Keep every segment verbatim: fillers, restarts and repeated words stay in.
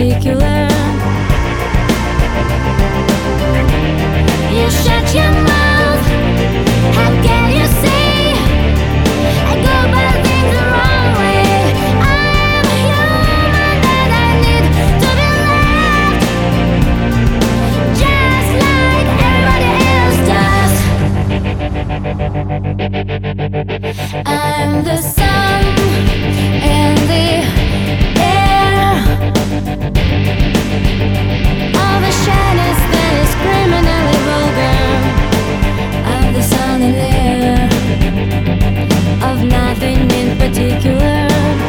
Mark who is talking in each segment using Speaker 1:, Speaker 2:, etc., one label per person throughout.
Speaker 1: particular. You shut your mouth, how can you say I go about things the wrong way? I'm human and I need to be loved, just like everybody else does. I'm the sun and the air of a shyness that is criminally vulgar, of the sun and air of nothing in particular.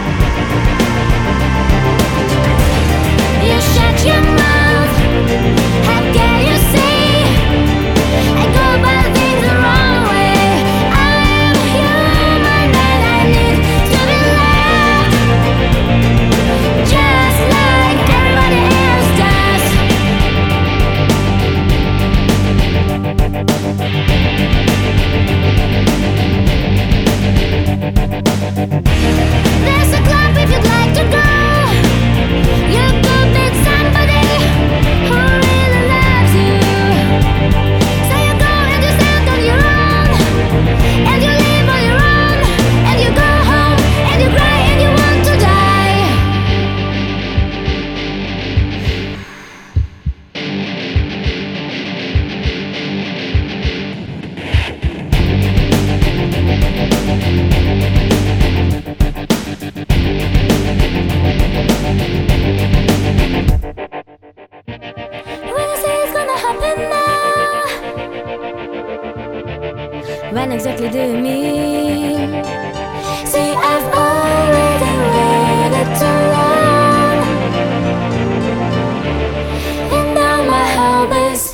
Speaker 1: You shut your mouth, how can you say I go about things the wrong way? I'm human and I need to be loved, just like everybody else does. There's a club if you'd like to go. You could meet somebody who really loves you. So you go and you stand on your own, and you live on your own, and you go home and you cry and you want to die. When you say it's gonna happen now, when exactly do you mean? See, I've already waited too long, and now my hope is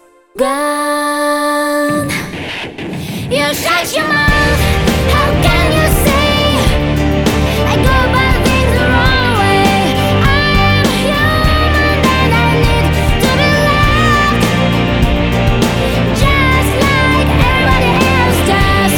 Speaker 1: gone. You shut your mouth, how can you say I go about things the wrong way? I'm human and I need to be loved, just like everybody else does.